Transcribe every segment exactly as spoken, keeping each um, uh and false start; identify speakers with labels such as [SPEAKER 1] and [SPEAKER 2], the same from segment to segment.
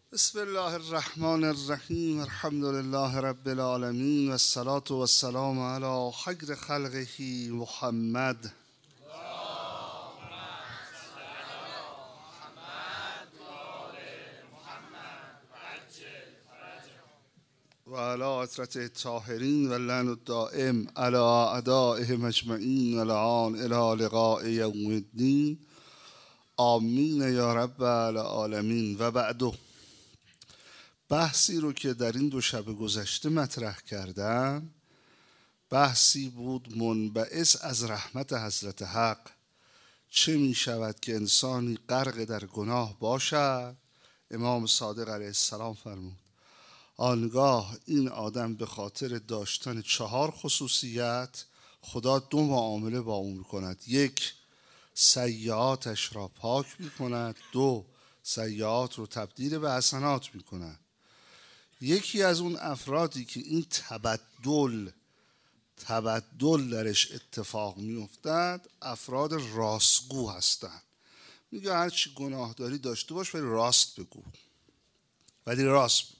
[SPEAKER 1] بسم الله الرحمن الرحیم. الحمد لله رب العالمین و الصلاة و السلام علی خیر خلقه محمد و علی عترته الطاهرین و اللعن الدائم علی اعدائهم اجمعین و لعان الی لقاء یوم الدین. آمین یا رب العالمین. و بعدو، بحثی رو که در این دو شب گذشته مطرح کردم بحثی بود منبعث از رحمت حضرت حق. چه می شود که انسانی غرق در گناه باشد؟ امام صادق علیه السلام فرمود آنگاه این آدم به خاطر داشتن چهار خصوصیت خدا دو معامله با اون کند. یک، سیئاتش را پاک می کند. دو، سیئات رو تبدیل به حسنات می کند. یکی از اون افرادی که این تبدل تبدل درش اتفاق می افتد افراد راستگو هستند. میگه هرچی گناه داری داشته باش ولی راست بگو، ولی راست بگو.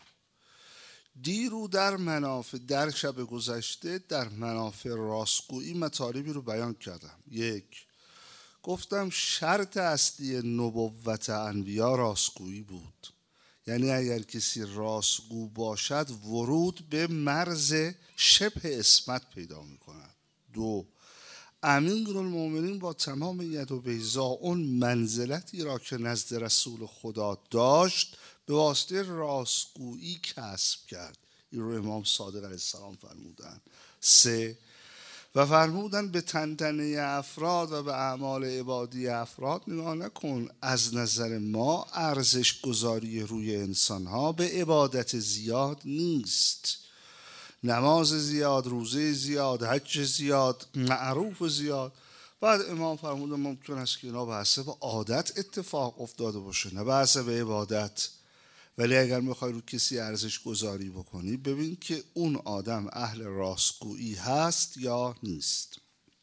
[SPEAKER 1] دیرو در منافع در شب گذشته در منافع راستگویی مطالبی رو بیان کردم. یک، گفتم شرط اصلی نبوت انبیا راستگویی بود، یعنی اگر کسی راستگو باشد ورود به مرز شبه عصمت پیدا می کند. دو، امیرالمومنین با تمام ید و بیضا اون منزلتی را که نزد رسول خدا داشت به واسطه راستگویی کسب کرد. این رو امام صادق علیه السلام فرمودن. سه، و فرمودن به تنتنه افراد و به اعمال عبادی افراد نگاه نکن. از نظر ما ارزش گذاری روی انسانها به عبادت زیاد نیست، نماز زیاد، روزه زیاد، حج زیاد، معروف زیاد. بعد امام فرمودن ممکن است که اینا به حسب عادت اتفاق افتاده باشه نه به حسب عبادت. ولی اگر میخوای رو کسی ارزش گذاری بکنی ببین که اون آدم اهل راستگویی هست یا نیست.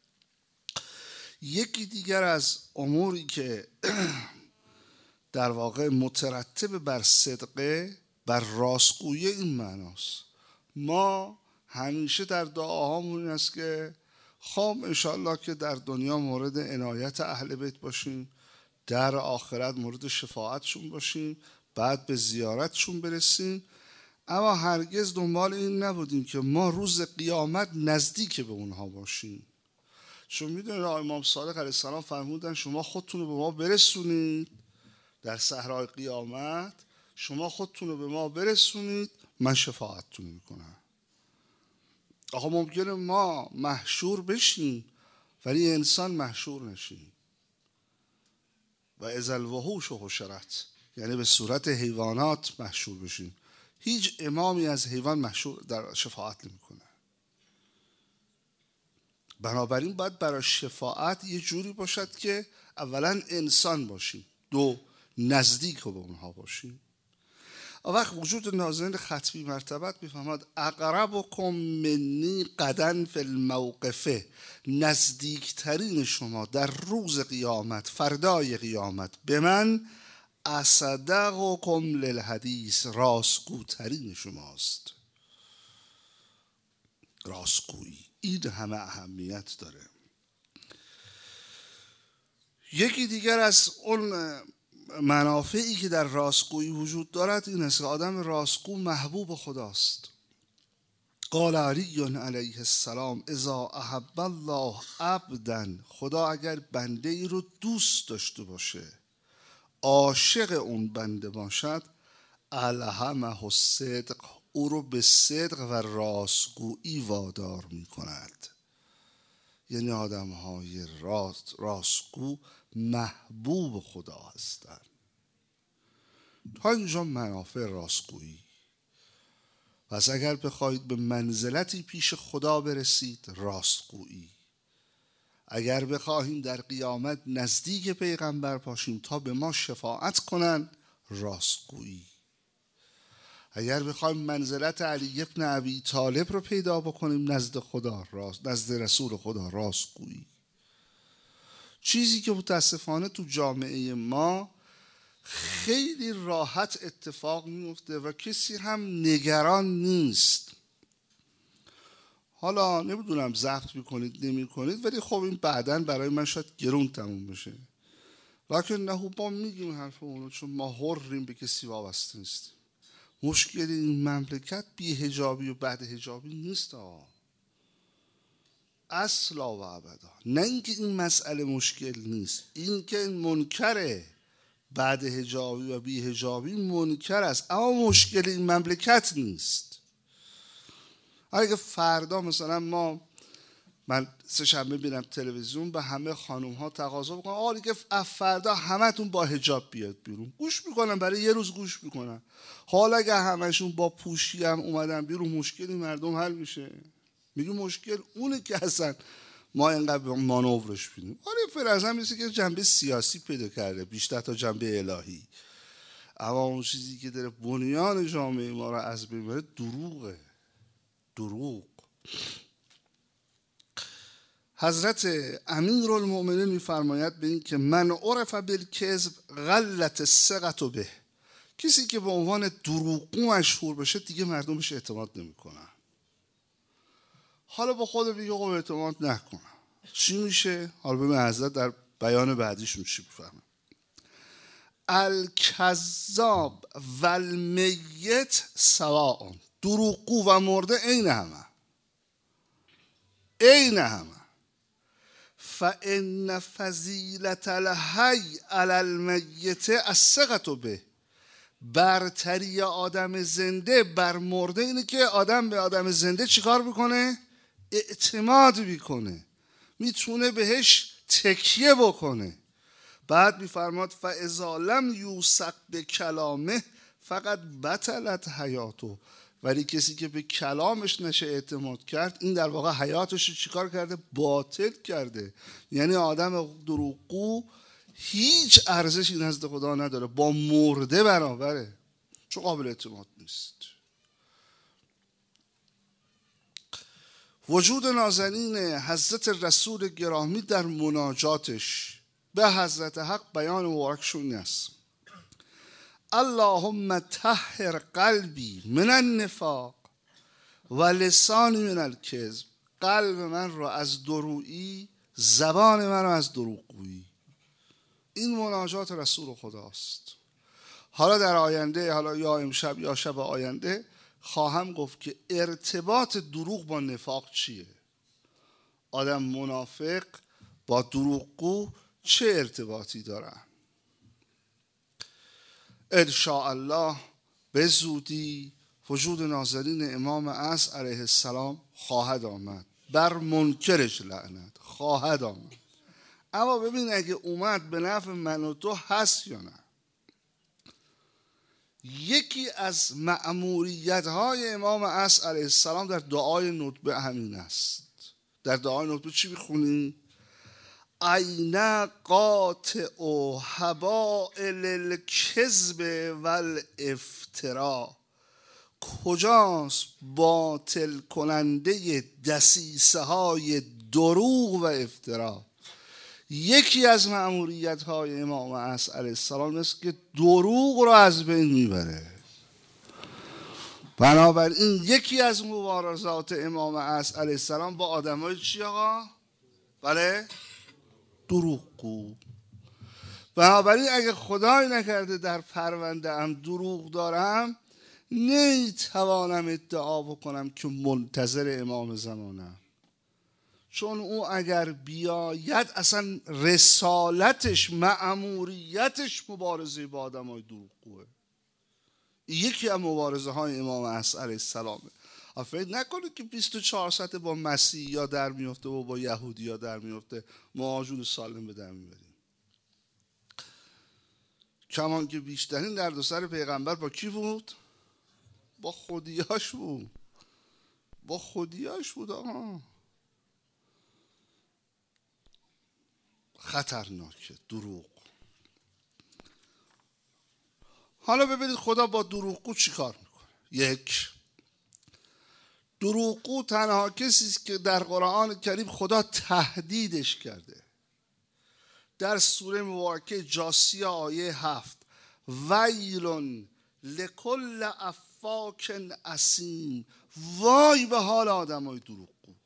[SPEAKER 1] یکی دیگر از اموری که در واقع مترتب بر صدقه بر راستگویی این معناست. ما همیشه در دعاهامون این است که خب انشالله که در دنیا مورد عنایت اهل بیت باشیم، در آخرت مورد شفاعتشون باشیم، بعد به زیارتشون برسیم. اما هرگز دنبال این نبودیم که ما روز قیامت نزدیک به اونها باشیم. چون میدونید امام صادق علیه السلام فرمودن شما خودتون رو به ما برسونید در صحرای قیامت، شما خودتون رو به ما برسونید من شفاعتتون میکنم. آخه ممکنه ما محشور بشیم ولی انسان محشور نشیم. و اذا الوحوش حشرت، یعنی به صورت حیوانات محشور بشیم. هیچ امامی از حیوان محشور در شفاعت نمیکنه. بنابراین باید برای شفاعت یه جوری باشد که اولا انسان باشیم، دو نزدیک به اونها باشیم. وقت وجود ناظرین ختمی مرتبت میفهمد اقربکم منی قدن فی الموقفه، نزدیکترین شما در روز قیامت فردای قیامت به من اصدقکم للحدیث، راستگوترین شماست. راستگویی این همه اهمیت داره. یکی دیگر از اون منافعی که در راستگویی وجود دارد این است که آدم راستگو محبوب خداست. قال علی علیه السلام اذا احب الله عبدا، خدا اگر بنده ای رو دوست داشته باشه، عاشق اون بنده باشد، الهمه الصدق، او رو به صدق و راستگویی وادار می کند. یعنی آدم های راست راستگو محبوب خدا هستند. تا اینجا منافع راستگویی. پس اگر بخواهید به منزلتی پیش خدا برسید راستگویی، اگر بخواهیم در قیامت نزدیک پیغمبر باشیم تا به ما شفاعت کنن راستگویی، اگر بخوایم منزلت علی ابن ابی طالب رو پیدا بکنیم نزد خدا راست، نزد رسول خدا راستگویی. چیزی که متاسفانه تو جامعه ما خیلی راحت اتفاق میفته و کسی هم نگران نیست. حالا نمیدونم ضبط میکنید نمی کنید، ولی خب این بعداً برای من شاید گرون تموم بشه. لکن نه با میگیم حرف اونو، چون ما حریم به کسی وابسته نیستیم. مشکل این مملکت بی حجابی و بعد حجابی نیست آقا، اصلا و ابدا. نه اینکه این مسئله مشکل نیست، این که این منکره، بعد حجابی و بی حجابی منکر است، اما مشکل این مملکت نیست. اگه فردا مثلا ما من سه شنبه میبینم تلویزیون به همه خانوم ها تقاضا بکنم آقا دیگه فردا همتون با حجاب بیاد بیرون، گوش میکنن، برای یه روز گوش میکنن. حالا اگه همشون با پوشی هم اومدن بیرون، مشکلی مردم حل میشه؟ میگه مشکل اونه که اصلا ما اینقدر مانورش بینیم. آره فرضاً میشه که جنبه سیاسی پیدا کرده بیشتر تا جنبه الهی، اما اون چیزی که داره بنیان جامعه ما رو از بین میبره دروغه، دروغ. حضرت امیرالمؤمنین میفرماید به این که من عرف بالکذب غلت الثقة به، کسی که به عنوان دروغگو مشهور بشه دیگه مردم بهش اعتماد نمیکنن. حالا با خود بگه خب اعتماد نکنن، چی میشه؟ حالا ببین حضرت در بیان بعدیشون چی میفرماید: الکذاب و المیت سواء، دروغگو و مرده عین همه، عین همه. فان فضیلة الحی علی المیت الثقة به، برتری آدم زنده بر مرده اینه که آدم به آدم زنده چیکار میکنه؟ اعتماد میکنه، میتونه بهش تکیه بکنه. بعد میفرماد فاذا لم یوثق بکلامه فقط بطلت حیاته، ولی کسی که به کلامش نشه اعتماد کرد، این در واقع حیاتش رو چیکار کرده؟ باطل کرده. یعنی آدم دروغگو هیچ ارزشی نزد خدا نداره، با مرده برابره، چون قابل اعتماد نیست. وجود نازنین حضرت رسول گرامی در مناجاتش به حضرت حق بیان مبارکشون است: اللهم طهر قلبی من النفاق و لسانی من الکذب، قلب من را از درویی، زبان من را از دروغگویی. این مناجات رسول خداست. حالا در آینده، حالا یا امشب یا شب آینده خواهم گفت که ارتباط دروغ با نفاق چیه، آدم منافق با دروغگو چه ارتباطی دارن. ان شاء الله به زودی وجود نازنین امام عصر علیه السلام خواهد آمد، بر منکرش لعنت خواهد آمد. اما ببین اگه اومد به نفع من و تو هست یا نه. یکی از مأموریت های امام عصر علیه السلام در دعای ندبه همین است. در دعای ندبه چی میخونی؟ اینا قاطع حبائل الکذب والافتراء، کجاست باطل کننده دسیسه های دروغ و افترا. یکی از مأموریت های امام عصر علیه السلام است که دروغ رو از بین میبره. بنابراین یکی از مبارزات امام عصر علیه السلام با آدم های چی آقا؟ بله؟ دروغگو. بنابراین اگه خدای نکرده در پرونده هم دروغ دارم، نمیتوانم ادعا بکنم که منتظر امام زمانم، چون او اگر بیاید اصلا رسالتش، مأموریتش مبارزه با آدم های دروغگوه. یکی از مبارزه های امام عصر علیه السلامه. فکر نکنید که بیست و چهار ساعت با مسیحی ها در میفته و با یهودی ها در میفته ما جون سالم به در میبریم. کمان که بیشترین درد و سر پیغمبر با کی بود؟ با خودیاش بود، با خودیاش بود آقا. خطرناکه دروغ. حالا ببینید خدا با دروغگو چی کار میکنه. یک، دروغگو تنها کسی است که در قرآن کریم خدا تهدیدش کرده. در سوره مبارکه جاسیه آیه هفت: ویل لکل افاک اثیم. وای به حال آدمای دروغگو،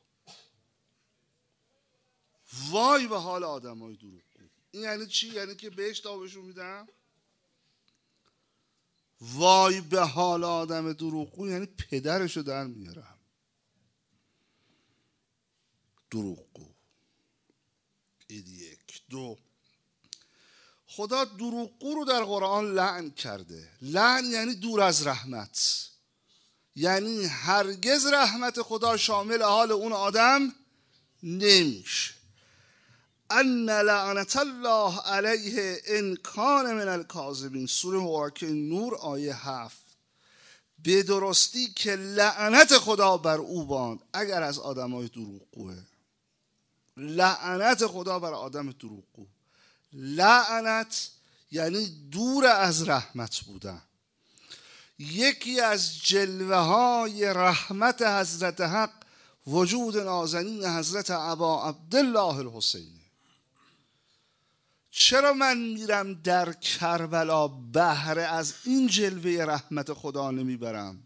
[SPEAKER 1] وای به حال آدمای دروغگو. این یعنی چی؟ یعنی که بهش تابشون میدم. وای به حال آدم دروغگو یعنی پدرشو در میارم. دروغگو. این یک. دو، خدا دروغگو رو در قرآن لعن کرده. لعن یعنی دور از رحمت، یعنی هرگز رحمت خدا شامل حال اون آدم نمیشه. ان لعنت الله علیه ان کان من الکاذبین، سوره مبارکه نور آیه هفت. به درستی که لعنت خدا بر او باد اگر از آدمای دروغگوه. لعنت خدا بر آدم دروغگو. لعنت یعنی دور از رحمت بودن. یکی از جلوه های رحمت حضرت حق وجود نازنین حضرت ابا عبدالله الحسینی. چرا من میرم در کربلا بهره از این جلوه رحمت خدا نمیبرم؟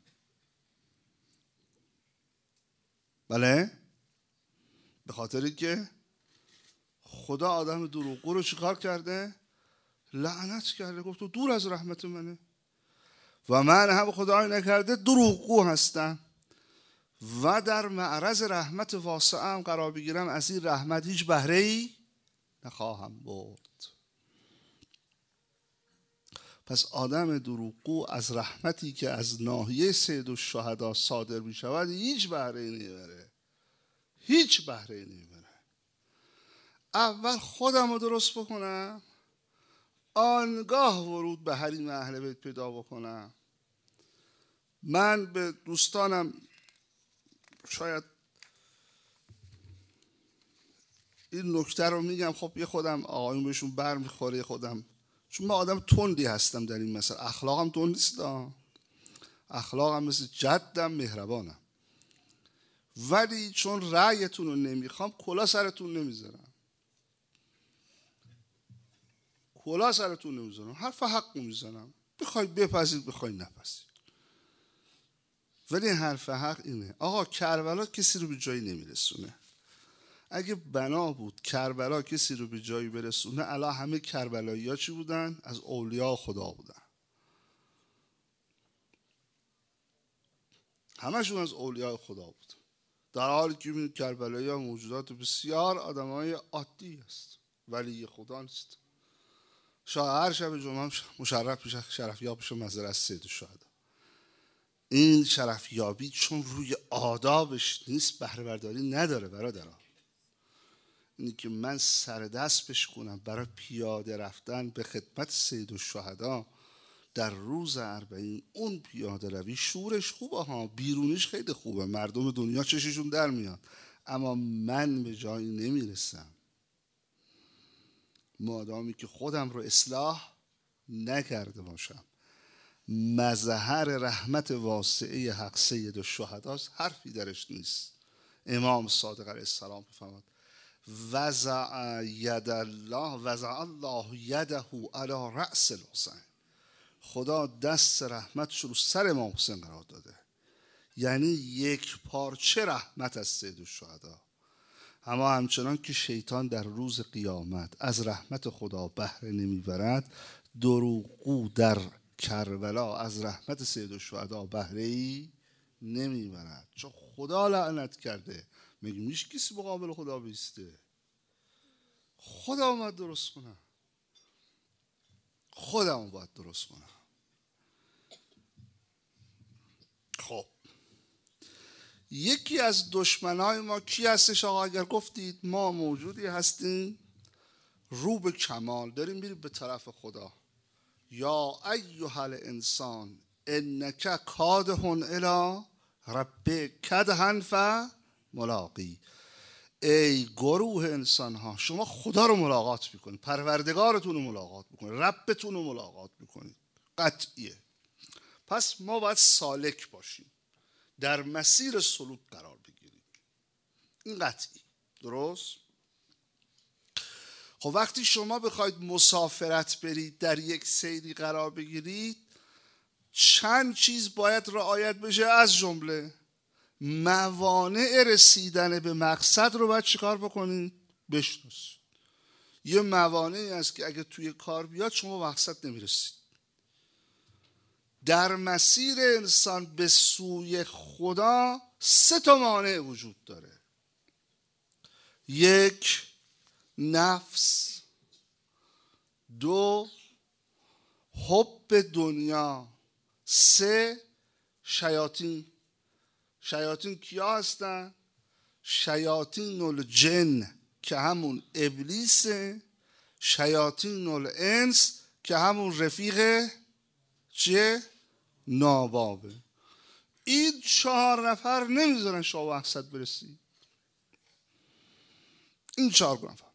[SPEAKER 1] بله؟ به خاطر که خدا آدم دروغگو رو چیکار کرده؟ لعنت کرده، گفت تو دور از رحمت منه و من هم خدای نکرده دروغگو هستم و در معرض رحمت واسعم قرار بگیرم، از این رحمت هیچ بهره ای نخواهم برد. پس آدم دروغگو از رحمتی که از ناحیه سید الشهدا صادر می شود هیچ بهره ای نمیبره، هیچ بهره ای نمیبره. اول خودم رو درست بکنم، آنگاه ورود به حریم اهل بیت پیدا بکنم. من به دوستانم شاید این نکته رو میگم، خب یه خودم آقایون بهشون بر میخوره، خودم چون من آدم تندی هستم در این مسئله. اخلاقم تند نیست، اخلاقم مثل جدم مهربانم، ولی چون رأیتون رو نمیخوام کلا سرتون نمیذارم، کلا سرتون نمیذارم، حرف حق میزنم، بخوای بپذید بخوای نپذید. ولی حرف حق اینه آقا کربلا کسی رو به جایی نمیرسونه. اگه بنا بود کربلا کسی رو به جایی برسونه، الان همه کربلایی ها چی بودن؟ از اولیاء خدا بودن، همشون از اولیاء خدا بود، در حالی که این کربلایی ها موجودات بسیار آدم های عادی است، ولی خدا نیست. شاید هر شب جمعه مشرف بشه، شرفیاب بشه مزار از سید الشهدا. این شرفیابی چون روی آدابش نیست بهره برداری نداره برادران. اینی که من سر دست بشکنم برای پیاده رفتن به خدمت سید الشهدا در روز اربعین، اون پیاده روی شورش خوبه ها، بیرونیش خیلی خوبه، مردم دنیا چششون در میاد، اما من به جایی نمیرسم مادامی که خودم رو اصلاح نکرده باشم. مظهر رحمت واسعه حق سید الشهداست، حرفی درش نیست. امام صادق علیه السلام بفرماد وضع ید الله وضع الله یده علی رأس الحسین، خدا دست رحمتش رو سر امام حسین قرار داده، یعنی یک پارچه رحمت از سید الشهدا. اما همچنان که شیطان در روز قیامت از رحمت خدا بهره نمیبرد، دروغگو در کربلا از رحمت سید الشهدا بهره ای نمیبرد، چون خدا لعنت کرده. میگه میشه کسی مقابل خدا بیسته؟ خدا باید درست کنم، خودم باید درست کنم. خب یکی از دشمنای ما کی هستش آقا؟ اگر گفتید ما موجودی هستیم رو به کمال داریم میریم به طرف خدا. یا ایها الانسان انک کادح الی ربک کدحا فملاقی. ای گروه انسان ها، شما خدا رو ملاقات میکنید، پروردگارتون رو ملاقات میکنید، ربتون رو ملاقات میکنید، قطعیه. پس ما باید سالک باشیم، در مسیر سلوک قرار بگیریم، این قطعی. درست؟ خب وقتی شما بخواید مسافرت برید، در یک سیری قرار بگیرید، چند چیز باید رعایت بشه. از جمله موانع رسیدن به مقصد رو باید چیکار بکنید؟ بشناسید. یه موانعی هست که اگه توی کار بیاد شما مقصد نمیرسید. در مسیر انسان به سوی خدا سه تا مانع وجود داره. یک، نفس. دو، حب دنیا. سه، شیاطین. شیاطین کیا هستن؟ شیاطین الجن که همون ابلیسه، شیاطین الانس که همون رفیق چیه؟ نابابه. این چهار نفر نمیذارن شما مقصد برسی. این چهار نفر.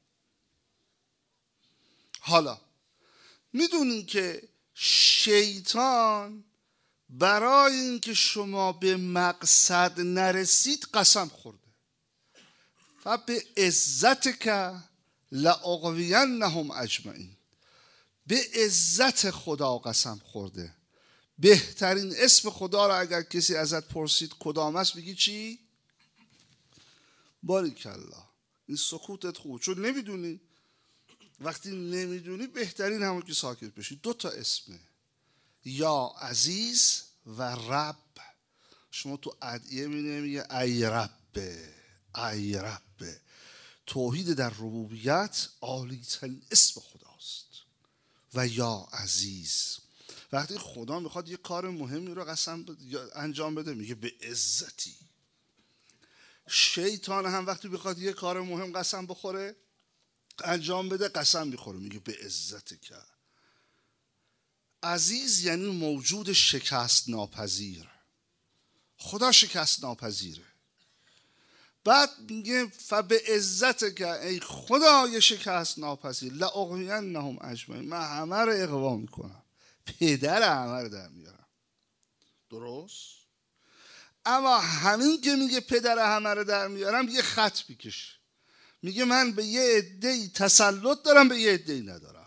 [SPEAKER 1] حالا میدونین که شیطان برای اینکه شما به مقصد نرسید قسم خورده. فبه عزتک لاغوینهم اجمعین. به عزت خدا قسم خورده. بهترین اسم خدا را اگر کسی ازت پرسید کدام است، بگی چی؟ باریکالله. این سکوتت خوب، چون نمیدونی. وقتی نمیدونی بهترین همون که ساکت بشی. دو تا اسمه، یا عزیز و رب. شما تو ادعیه می‌بینی میگه ای ربه، ای ربه. توحید در ربوبیت عالی ترین اسم خداست. و یا عزیز. وقتی خدا میخواد یه کار مهمی رو قسم انجام بده میگه به عزتی. شیطان هم وقتی بخواد یه کار مهم قسم بخوره انجام بده قسم میخوره میگه به عزت که. عزیز یعنی موجود شکست ناپذیر. خدا شکست ناپذیره. بعد میگه فبه عزت که ای خدای شکست ناپذیر لاغوینهم اجمعین، من همه رو اغوا میکنم، پدر همه رو در میارم. درست؟ اما همین که میگه پدر همه رو در میارم یه خط میکشه، میگه من به یه عده‌ای تسلط دارم، به یه عده‌ای ندارم.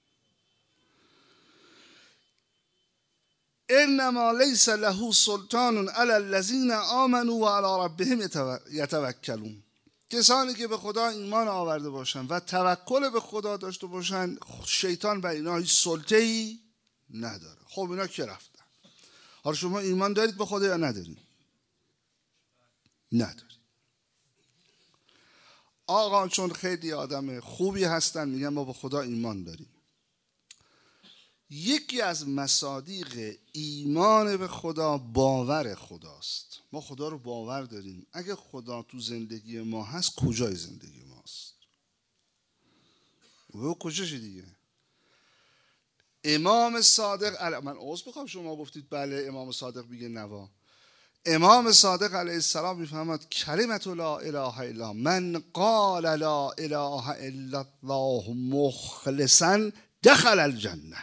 [SPEAKER 1] انما لیس له سلطان علی الذین آمنوا و علی ربهم یتوکلون. کسانی که به خدا ایمان آورده باشن و توکل به خدا داشته باشن، شیطان بر اینا هیچ سلطه‌ای نداره. خب اینا که رفتن. حالا شما ایمان دارید به خدا یا ندارید؟ ندارید. آقا چون خیلی آدم خوبی هستن میگن ما به خدا ایمان داریم. یکی از مصادیق ایمان به خدا باور خداست. ما خدا رو باور داریم. اگه خدا تو زندگی ما هست کجای زندگی ماست؟ و کجاشه دیگه؟ امام صادق، من عذر میخوام شما گفتید بله امام صادق میگه نوا. امام صادق علیه السلام میفهمد کلمت لا اله الا من قال لا اله الا الله مخلصا دخل الجنه.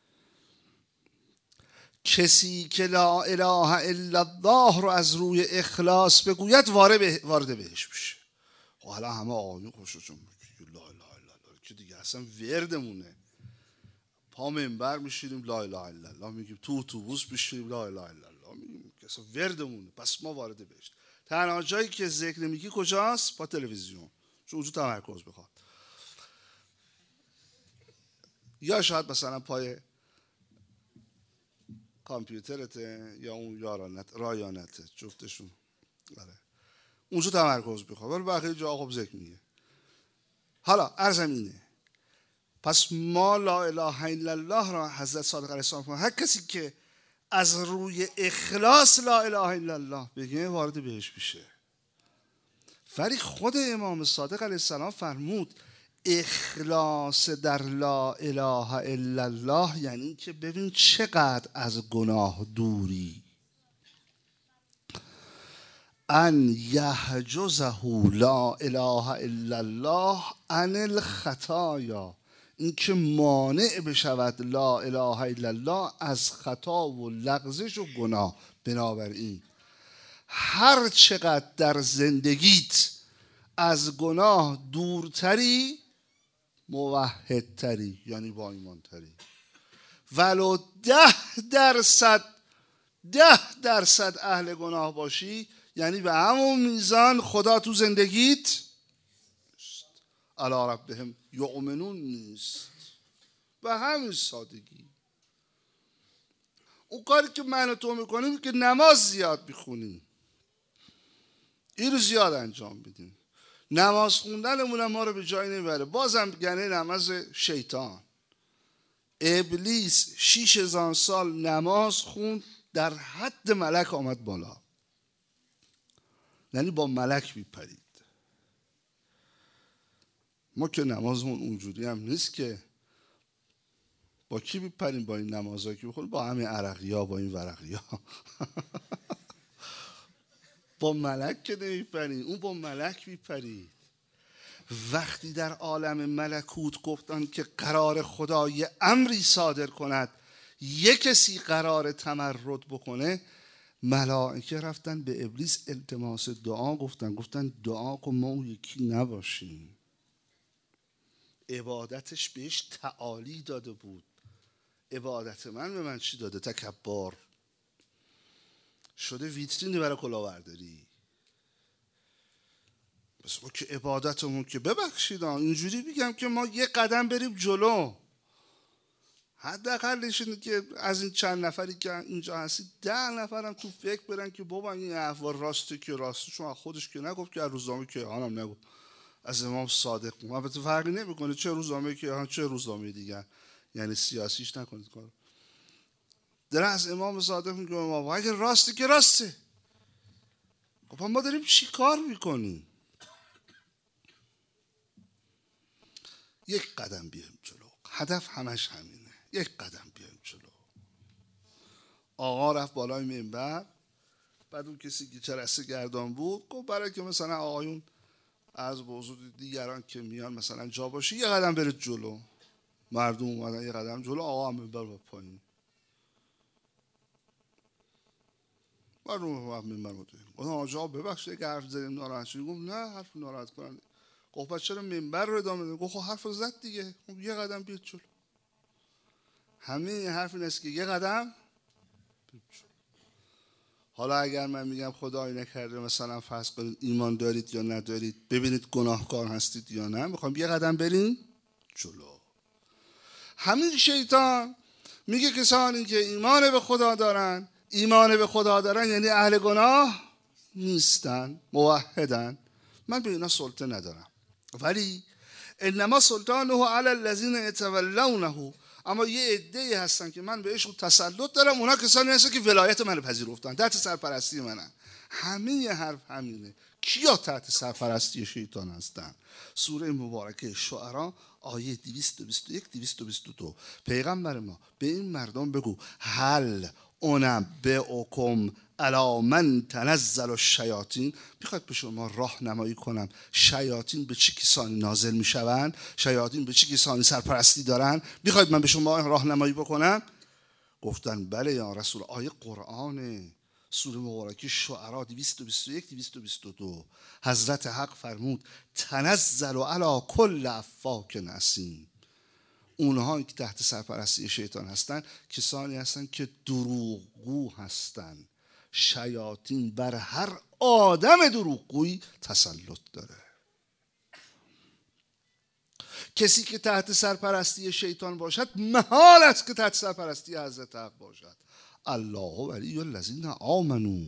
[SPEAKER 1] کسی که لا اله الا الله رو از روی اخلاص بگوید وارد بهش میشه. حالا همه آقایون خوششون میگه لا اله الا الله که دیگه اصلا وردمونه. پا منبر میشینیم لا اله الا الله میگیم، تو اتوبوس میشینیم لا اله الا الله میگیم، که اصلا وردمونه. پس ما وارد بهش. تنها جایی که ذکر نمیگی کجاست؟ با تلویزیون، چون اونجا تمرکز بخواد. یا شاید مثلا پای کامپیوترته یا اون یارانت رایانته، جفتشون. آره اونجا تمرکز بخواد، ولی بقیه جا خب ذکر میگه. حالا عرضم اینه، پس ما لا اله الا الله را حضرت صادق علیه السلام، هر کسی که از روی اخلاص لا اله الا الله بگه وارد بهش میشه. ولی خود امام صادق علیه السلام فرمود اخلاص در لا اله الا الله یعنی که ببین چقدر از گناه دوری. ان یحجزه لا اله الا الله عن الخطایا، این که مانع بشود لا اله الا الله از خطا و لغزش و گناه. بنابراین هر چقدر در زندگیت از گناه دورتری موحدتری یعنی با ایمانتری. ولو ده درصد ده درصد اهل گناه باشی یعنی به همون میزان خدا تو زندگیت علی ربهم یؤمنون نیست. به همین سادگی. اون کاری که من و تو میکنیم که نماز زیاد میخونیم، این رو زیاد انجام بدیم، نماز خوندنمون ما رو به جایی نمیبره. بازم گنه نماز شیطان. ابلیس شیش هزار سال نماز خوند، در حد ملک آمد بالا، یعنی با ملک میپرید. ما که نمازمون اونجوری هم نیست که با کی میپریم؟ با این نمازها که بخونیم، با همین عرقی ها، با این ورقی ها. با ملک که نمیپریم، اون با ملک میپرید. وقتی در عالم ملکوت گفتن که قرار خدا یه امری صادر کند، یه کسی قرار تمرد بکنه، ملائکه رفتن به ابلیس التماس دعا گفتن گفتن دعا کن ما اون یکی نباشیم. عبادتش بهش تعالی داده بود. عبادت من به من چی داده؟ تکبر. شده ویترینی برای کلاهبرداری. بس ما که عبادتمون که ببخشید اینجوری بگم که ما یه قدم بریم جلو. حداقلش اینه که از این چند نفری که اینجا هستید ده نفرم تو فکر برن که بابا این احوال راسته که راسته، چون خودش که نگفت که از روزنامه کیهانم نگفت، از امام صادق. البته فرقی نمیکنه چه روزنامه کیهان چه روزنامه دیگر، یعنی سیاسیش نکنید کار. در از امام صادق میگه ما اگه راسته که راسته. خب ما داریم چی کار میکنیم؟ یک قدم بیایم جلو. هدف همش همینه، یک قدم بیایم جلو. آقا رفت بالای منبر، بعد اون کسی که جلسه گردان بود گفت برای که مثلا آقایون از بزرگ دیگران که میان مثلا جا باشه یه قدم برید جلو. مردم اومدن یه قدم جلو، آقا هم منبر با پایین. مردم هم منبر با پایین. گفتم آقا ببخشید اگه حرف زدیم ناراحت شدید. گفت نه حرف ناراحت کننده. گفت چرا منبر رو ادامه بدیم؟ گفت حرف زد دیگه. گفت یه قدم بیاد جلو. همه این حرف این است که یه قدم. حالا اگر من میگم خدای نکرده مثلا فرض کنید ایمان دارید یا ندارید، ببینید گناهکار هستید یا نه، میخوام یه قدم بریم جلو. همین شیطان میگه کسانی که ایمان به خدا دارن، ایمان به خدا دارن یعنی اهل گناه نیستن، موحدن. من به اینا سلطه ندارم، ولی انما سلطانه علی الذین یتولونه. اما یه عده‌ای هستن که من بهشون تسلط دارم، اونا کسانی هستن که ولایت منو پذیرفتن، تحت سرپرستی منن. همه یه حرف همینه. کیا تحت سرپرستی شیطان هستن؟ سوره مبارکه شعرا آیه دویست و بیست و یک دویست و بیست و دو. پیغمبر ما به این مردم بگو هل انبئکم علی من تنزل الشیاطین. میخواد به شما راهنمایی کنم شیاطین به چه کسانی نازل میشوند، شیاطین به چه کسانی سرپرستی دارن؟ میخواید من به شما راهنمایی بکنم؟ گفتن بله یا رسول. آیه قرآن سوره مبارکه شعرا دویست و بیست و یک دویست و بیست و دو. حضرت حق فرمود تنزل علی کل افاک اثیم. اونها که تحت سرپرستی شیطان هستن کسانی هستن که دروغگو هستن. شیاطین بر هر آدم دروغگویی تسلط داره. کسی که تحت سرپرستی شیطان باشد محال است که تحت سرپرستی حضرت حق باشد. الله ولی الذین آمنوا.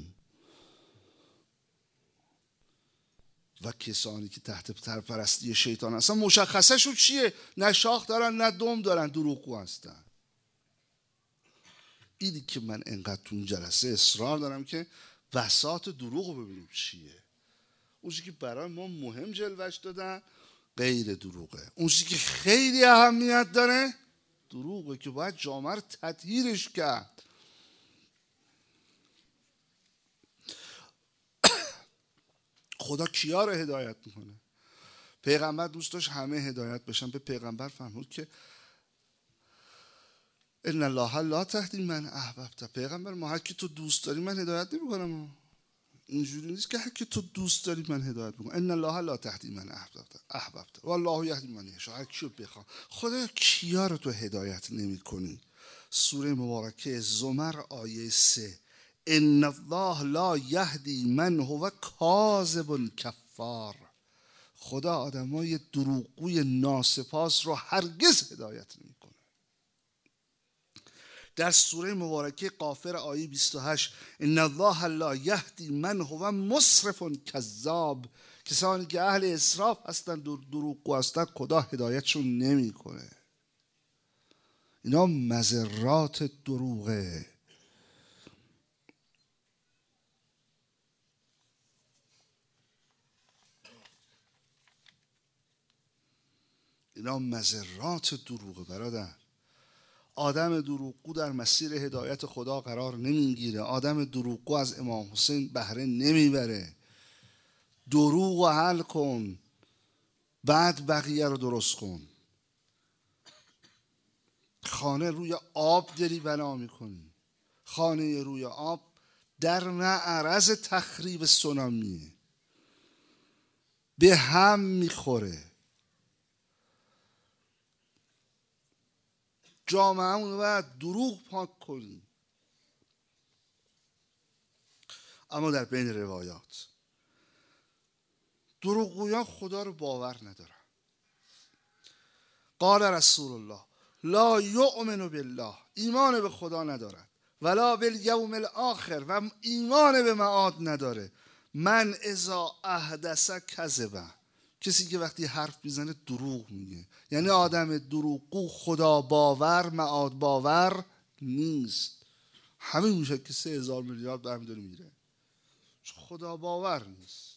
[SPEAKER 1] و کسانی که تحت سرپرستی شیطان هستن مشخصه شد چیه؟ نه شاخ دارن نه دم دارن، دروغگو هستن. اینی که من انقدر تو این جلسه اصرار دارم که بساط دروغ رو ببینیم چیه. اون چیزی که برای ما مهم جلوش دادن غیر دروغه. اون چیزی که خیلی اهمیت داره دروغه که باید جامعه رو تطهیرش کرد. خدا کیا رو هدایت میکنه؟ پیغمبر دوست داشت همه هدایت بشن. به پیغمبر فرمود که ان الله لا تهدی من احببت. پیغمبر ما هر کی تو دوست داری من هدایت نمیکنم. اینجوری نیست که هر که تو دوست داری من هدایت بکنم. ان الله لا تهدی من احببت احببت والله یهدی من یشاء. هر کیو بخوام. خدا کیا رو تو هدایت نمی‌کنی؟ سوره مبارکه زمر آیه سه. ان الله لا یهدی من هو کاذب کفار. خدا آدمای دروغگوی ناسپاس رو هرگز هدایت نمی‌کنه. در سوره مبارکه غافر آیه بیست و هشت ان الله لا یهدی من هو مسرف کذاب. کسانی که اهل اسراف هستن، دروغگو هستن، خدا هدایتشون نمیکنه. اینا مضرات دروغه. اینا مضرات دروغه برادر. آدم دروغگو در مسیر هدایت خدا قرار نمیگیره. آدم دروغگو از امام حسین بهره نمیبره. دروغ رو حل کن، بعد بقیه رو درست کن. خانه روی آب داری بنا میکنی. خانه روی آب در معرض تخریب سونامیه، به هم میخوره. جامعه رو باید دروغ پاک کنی. اما در بین روایات دروغگویان خدا رو باور ندارن. قال رسول الله لا یؤمن بالله، ایمان به خدا ندارد، ولا بالیوم الاخر، و ایمان به معاد نداره. من اذا احدث کذبه، کسی که وقتی حرف میزنه دروغ میگه. یعنی آدم دروغگو خدا باور معاد باور نیست. همین میشه که سه هزار میلیارد برمی داره میره، خدا باور نیست.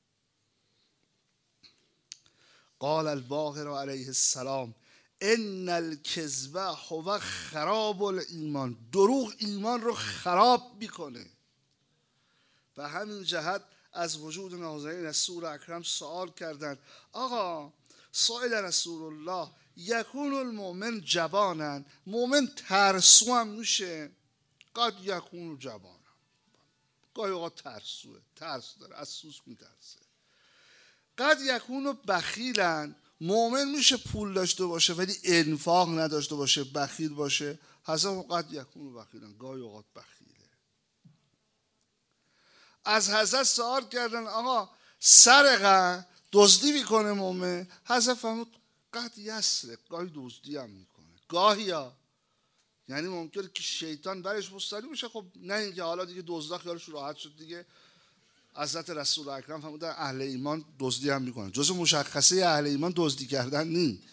[SPEAKER 1] قال الباقر علیه السلام ان الکذب هو خراب الایمان. دروغ ایمان رو خراب میکنه. و همین جهت از وجود ناظرین رسول اکرم سوال کردند آقا سائل رسول الله یکون المؤمن جبانا، مؤمن ترسو هم میشه؟ قد یکون جبانا، گاهی اوقات ترسوه، ترس داره، از سوس میترسه. قد یکون بخیلن، مؤمن میشه پول داشته باشه ولی انفاق نداشته باشه، بخیل باشه. حضرت قد یکون بخیلن، گاهی اوقات بخیله. از حضرت سوال کردن آقا سرقه دزدی میکنه مؤمن؟ حضرت فرمود قد یسرق، گاهی دزدی هم میکنه. گاهی ها یعنی ممکنه که شیطان برش مستری بشه. خب نه اینکه حالا دیگه دزدا خیالش راحت شد دیگه. حضرت رسول اکرم فرمودن اهل ایمان دزدی هم میکنن. جزء مشخصه اهل ایمان دزدی کردن نی.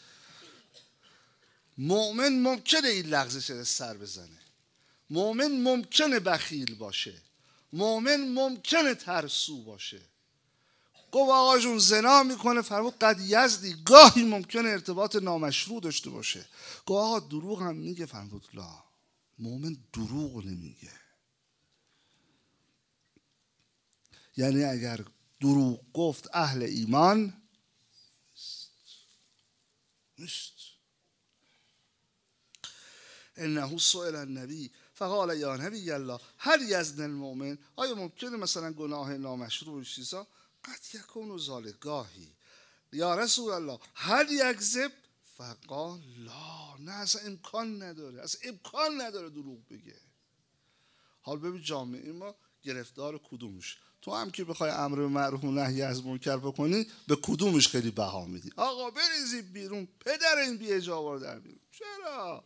[SPEAKER 1] مؤمن ممکنه این لغزش سر بزنه، مؤمن ممکنه بخیل باشه، مؤمن ممکنه ترسو باشه. گفت آقا جون زنا میکنه، فرمود قد یزدی، گاهی ممکنه ارتباط نامشروع داشته باشه. گفت آقا دروغ هم میگه، فرمود لا، مؤمن دروغ نمیگه. یعنی اگر دروغ گفت اهل ایمان نیست. انه سئل النبی فقال یا نبی الله هل یزن المؤمن، آیا ممکنه مثلا گناه نامشروع چیزا؟ قد یکون ذالک، گاهی. یا رسول الله هل یکذب، فقال لا، نه اصلا امکان نداره، اصلا امکان نداره دروغ بگه. حال ببین جامعه ما گرفتار کدومش؟ تو هم که بخوای امر به معروف و نهی از منکر بکنی به کدومش خیلی بها میدی؟ آقا بریزی بیرون، پدر این بی اجابه در بیرون. چرا؟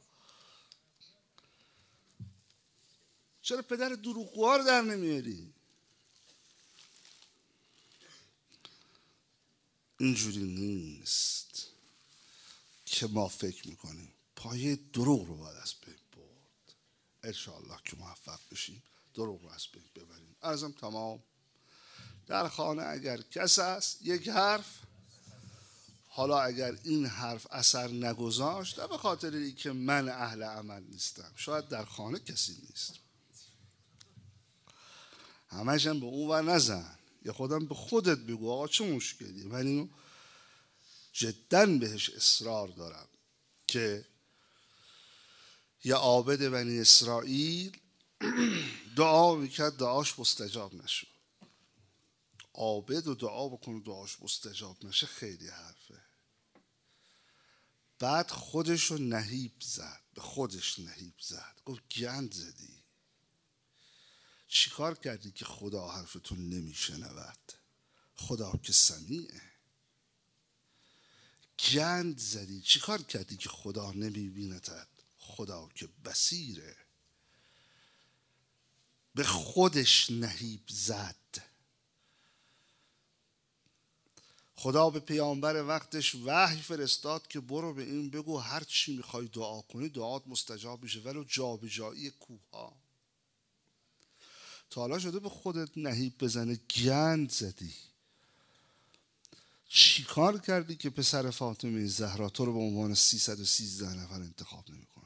[SPEAKER 1] چرا پدر دروغگوها رو در نمیاری؟ اینجوری نیست که ما فکر میکنیم. پایه دروغ رو باید از بین برد. انشاءالله که موفق بشیم دروغ رو از بین ببریم. عرضم تمام. در خانه اگر کس است یک حرف، حالا اگر این حرف اثر نگذاشت به خاطر ای که من اهل عمل نیستم، شاید در خانه کسی نیست، همش هم به اون ور نزن، یه خودم به خودت بگو آقا چه مشکلی. من اینو جداً بهش اصرار دارم که یه عابد بنی اسرائیل دعا میکرد، دعاش مستجاب نشد. عابد و دعا بکنه دعاش مستجاب نشه خیلی حرفه. بعد خودش رو نهیب زد، به خودش نهیب زد، گفت گند زدی. چی کار کردی که خدا حرفتون نمیشنود؟ خدا که سمیعه. گند زدی. چی کار کردی که خدا نمیبیندت؟ خدا که بصیره. به خودش نهیب زد. خدا به پیامبر وقتش وحی فرستاد که برو به این بگو هر چی میخوای دعا کنی دعات مستجاب میشه، ولو جابجایی کوه ها. تا حالا شده به خودت نهیب بزنه؟ گند زدی. چی کار کردی که پسر فاطمه زهرا تو رو به عنوان سیصد و سیزده نفر انتخاب نمیکنه؟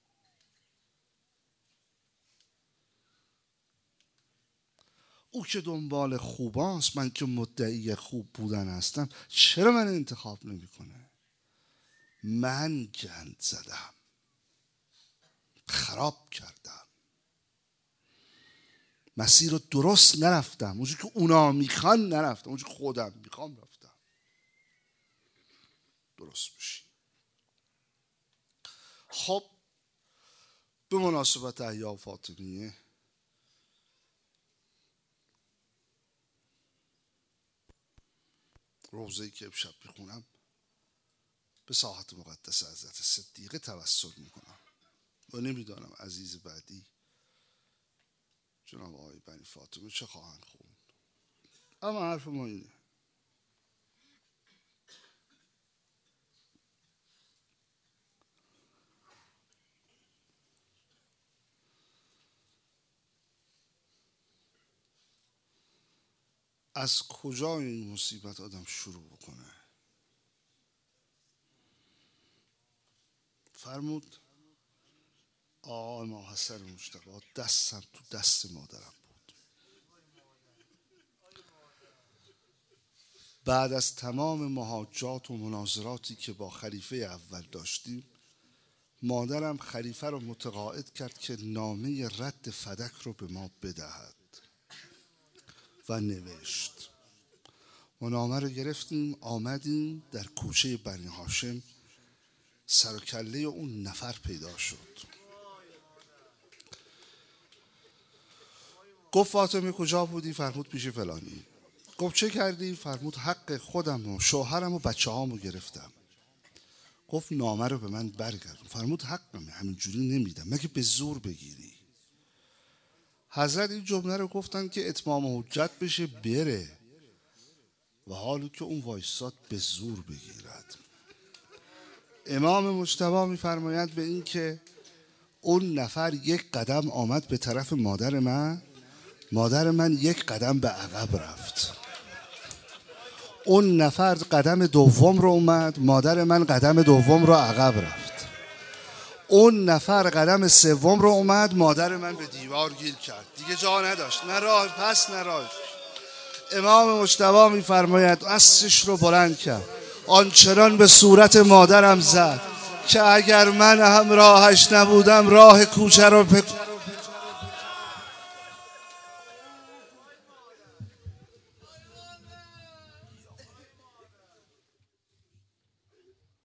[SPEAKER 1] او که دنبال خوباست، من که مدعی خوب بودن هستم، چرا من انتخاب نمیکنه؟ من گند زدم، خراب کردم، مسیر رو درست نرفتم، اونجوری که اونا میخوان نرفتم، اونجوری که خودم میخوام رفتم. درست بشی. خب به مناسبت احیا فاطمیه روزه‌ای که امشب میخونم به ساحت مقدس حضرت صدیقه توسل میکنم و نمیدانم عزیز بعدی جناب آقای بنی فاطمه چه خواهند خوند، اما حرف ما اینه: از کجا این مصیبت آدم شروع بکنه؟ فرمود آقا امام حسن مجتبی دستم تو دست مادرم بود. بعد از تمام مهاجات و مناظراتی که با خلیفه اول داشتیم، مادرم خلیفه رو متقاعد کرد که نامه رد فدک رو به ما بدهد و نوشت. ما نامه رو گرفتیم، آمدیم در کوچه بنی هاشم، سر و کله اون نفر پیدا شد. گفت فاطمه کجا بودی؟ فرمود پیش فلانی. گفت چه کردی؟ فرمود حق خودم و شوهرم و بچه هامو گرفتم. گفت نامه رو به من برگردون. فرمود حقمه، همینجوری نمیدم، مگه به زور بگیری؟ حضرت این جمله رو گفتن که اتمام حجت بشه بره، و حالی که اون وایساد به زور بگیرد. امام مجتبی میفرماید به این که اون نفر یک قدم آمد به طرف مادر من، مادر من یک قدم به عقب رفت. اون نفر قدم دوم رو اومد، مادر من قدم دوم رو عقب رفت. اون نفر قدم سوم رو اومد، مادر من به دیوار گیر کرد، دیگه جا نداشت، نه راه پس نه راه. امام مجتبی میفرماید عصرش رو بلند کرد، آنچنان به صورت مادرم زد که اگر من هم راهش نبودم راه کوچه رو